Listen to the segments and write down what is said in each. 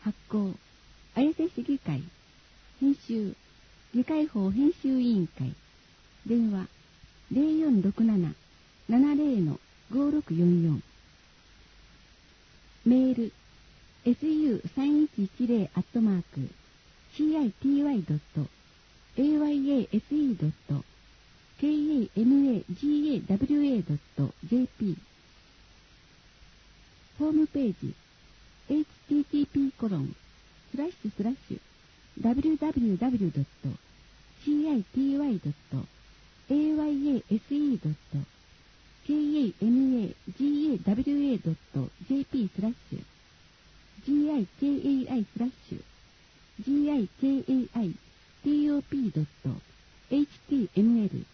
発行、綾瀬市議会、編集、議会法編集委員会、電話、0467-70-5644、メール、su-city@city.ayase.kamagawa.jp、 ホームページ、http://www.cityy.kamagawa.jp/gikai-top.html。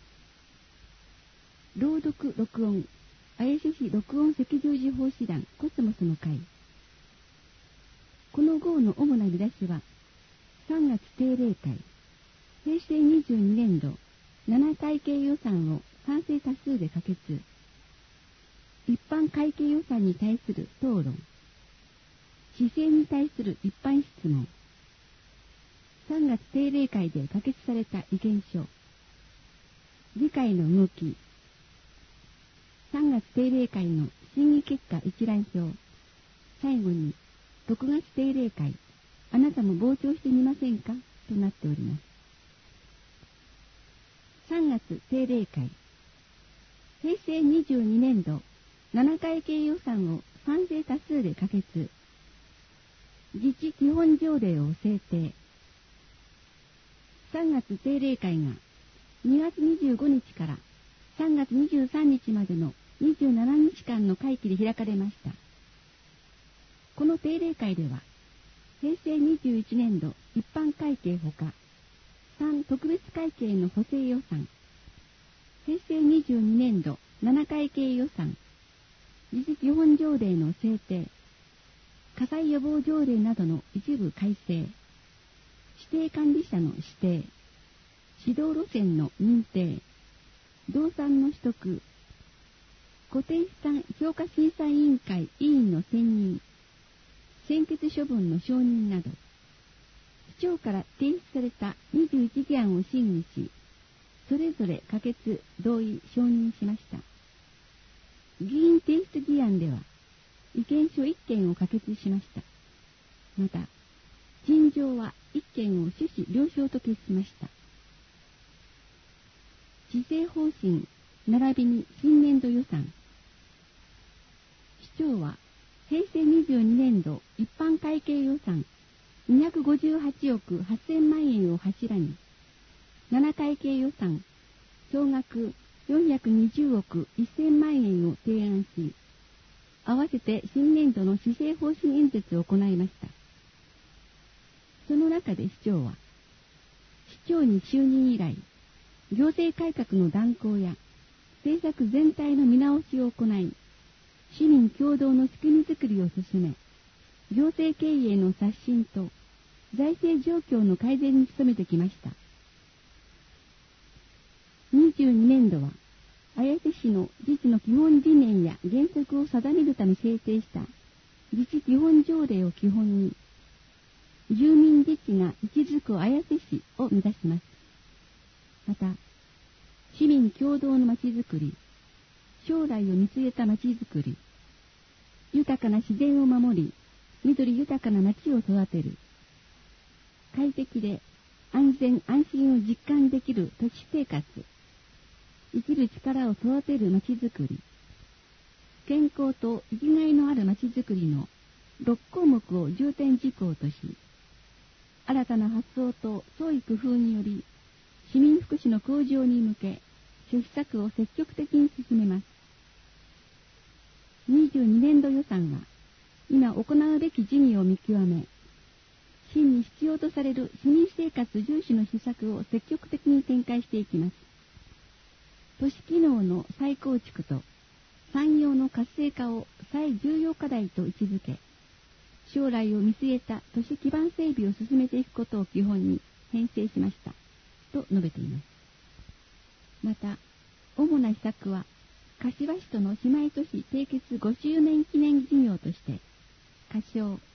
朗読録音、綾瀬市録音赤十字奉仕団コスモスの会。この号の主な見出しは、3月定例会、平成22年度7会計予算を賛成多数で可決、一般会計予算に対する討論、市政に対する一般質問、3月定例会で可決された意見書、議会の動き、3月定例会の審議結果一覧表、最後に6月定例会、あなたも傍聴してみませんかとなっております。3月定例会、平成22年度7会計予算を賛成多数で可決、自治基本条例を制定。3月定例会が2月25日から3月23日までの27日間の会期で開かれました。この定例会では、平成21年度一般会計ほか、3特別会計の補正予算、平成22年度7会計予算、自治基本条例の制定、火災予防条例などの一部改正、指定管理者の指定、指導路線の認定、動産の取得、固定資産評価審査委員会委員の選任、専決処分の承認など、市長から提出された21議案を審議し、それぞれ可決、同意、承認しました。議員提出議案では、意見書1件を可決しました。また、陳情は1件を趣旨了承と決しました。施政方針、並びに新年度予算。市長は、平成22年度一般会計予算258億8000万円を柱に、7会計予算総額420億1000万円を提案し、合わせて新年度の施政方針演説を行いました。その中で市長は、市長に就任以来、行政改革の断行や政策全体の見直しを行い、市民共同の仕組みづくりを進め、行政経営の刷新と財政状況の改善に努めてきました。22年度は、綾瀬市の自治の基本理念や原則を定めるため制定した自治基本条例を基本に、住民自治が息づく綾瀬市を目指します。また、市民共同のまちづくり、将来を見据えたまちづくり、豊かな自然を守り、緑豊かな町を育てる、快適で安全安心を実感できる都市生活、生きる力を育てるまちづくり、健康と生きがいのあるまちづくりの6項目を重点事項とし、新たな発想と創意工夫により、市民福祉の向上に向け、諸施策を積極的に進めます。22年度予算は、今行うべき事業を見極め、市に必要とされる市民生活重視の施策を積極的に展開していきます。都市機能の再構築と産業の活性化を最重要課題と位置づけ、将来を見据えた都市基盤整備を進めていくことを基本に編成しました、と述べています。また、主な施策は、柏市との姉妹都市締結5周年記念事業として、仮称、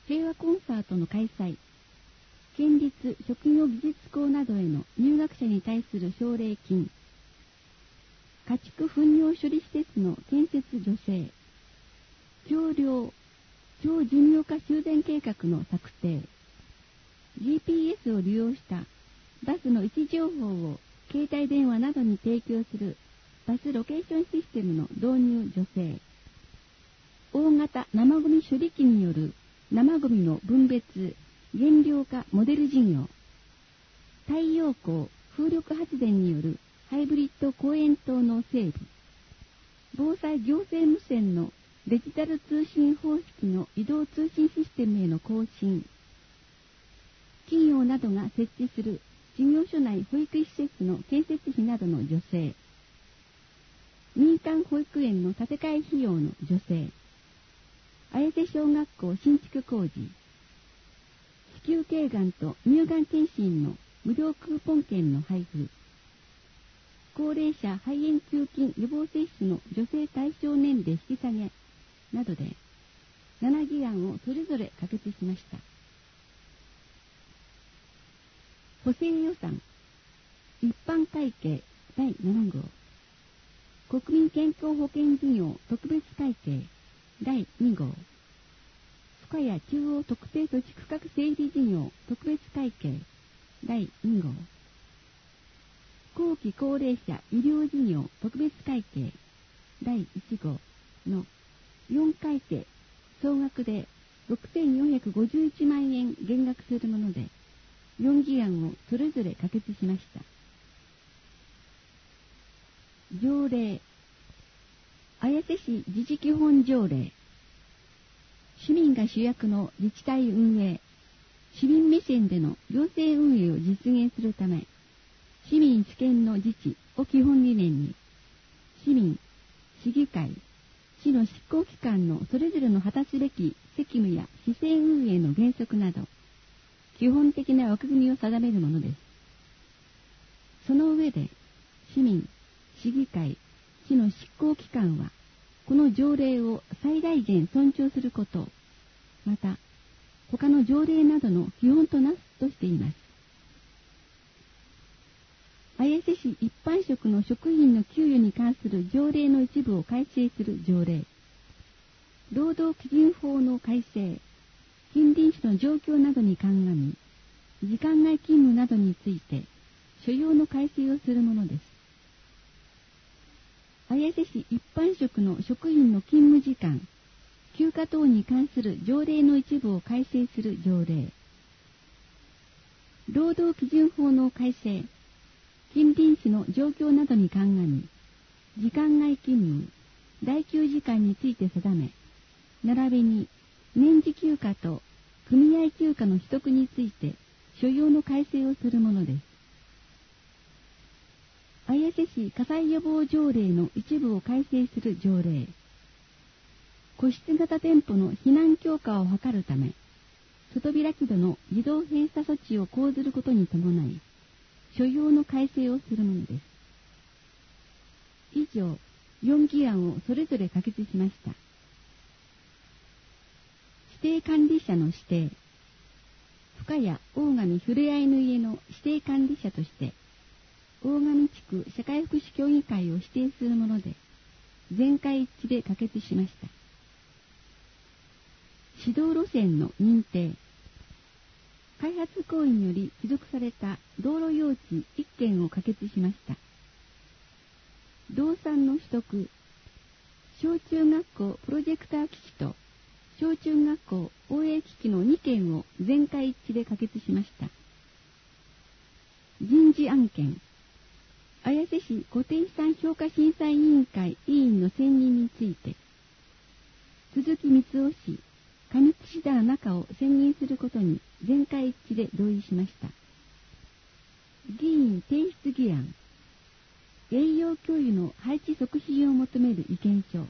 平和コンサートの開催、県立職業技術校などへの入学者に対する奨励金、家畜糞尿処理施設の建設助成、橋梁、超寿命化修繕計画の策定、GPS を利用したバスの位置情報を携帯電話などに提供するバスロケーションシステムの導入助成、大型生ゴミ処理機による生ゴミの分別、減量化モデル事業、太陽光風力発電によるハイブリッド公園灯の整備、防災行政無線のデジタル通信方式の移動通信システムへの更新、企業などが設置する事業所内保育施設の建設費などの助成、民間保育園の建て替え費用の助成、綾瀬小学校新築工事、子宮頸がんと乳がん検診の無料クーポン券の配布、高齢者肺炎球菌予防接種の助成対象年齢引き下げなどで7議案をそれぞれ可決しました。補正予算一般会計第7号、国民健康保険事業特別会計第2号、深谷中央特定土地区画整備事業特別会計第2号、後期高齢者医療事業特別会計第1号の4会計総額で6451万円減額するもので、4議案をそれぞれ可決しました。条例、綾瀬市自治基本条例、市民が主役の自治体運営、市民目線での行政運営を実現するため、市民主権の自治を基本理念に、市民、市議会、市の執行機関のそれぞれの果たすべき責務や市政運営の原則など、基本的な枠組みを定めるものです。その上で、市民、市議会、市の執行機関は、この条例を最大限尊重すること、また、他の条例などの基本となすとしています。綾瀬市一般職の職員の給与に関する条例の一部を改正する条例、労働基準法の改正、近隣市の状況などに鑑み、時間外勤務などについて、所要の改正をするものです。綾瀬市一般職の職員の勤務時間、休暇等に関する条例の一部を改正する条例、労働基準法の改正、近隣市の状況などに鑑み、時間外勤務、代休時間について定め、並びに年次休暇と組合休暇の取得について所要の改正をするものです。綾瀬市火災予防条例の一部を改正する条例、個室型店舗の避難強化を図るため、外開き戸の自動閉鎖措置を講ずることに伴い、所要の改正をするものです。以上、4議案をそれぞれ可決しました。指定管理者の指定、深谷大神ふれあいの家の指定管理者として、大神地区社会福祉協議会を指定するもので、全会一致で可決しました。指導路線の認定、開発行為により帰属された道路用地1件を可決しました。動産の取得、小中学校プロジェクター機器と小中学校応援機器の2件を全会一致で可決しました。人事案件、綾瀬市固定資産評価審査委員会委員の選任について、鈴木光雄氏、上土田中を選任することに全会一致で同意しました。議員提出議案、栄養教諭の配置促進を求める意見書、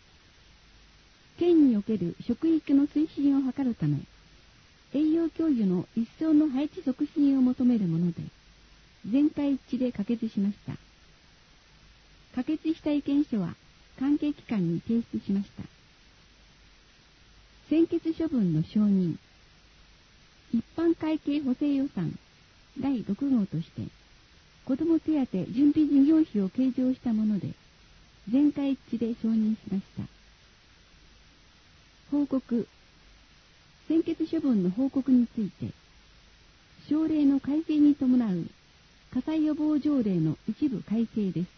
県における職域の推進を図るため、栄養教諭の一層の配置促進を求めるもので、全会一致で可決しました。可決した意見書は関係機関に提出しました。 先決処分の承認。一般会計補正予算第6号として、子ども手当準備事業費を計上したもので、全会一致で承認しました。報告。先決処分の報告について、省令の改正に伴う火災予防条例の一部改正です。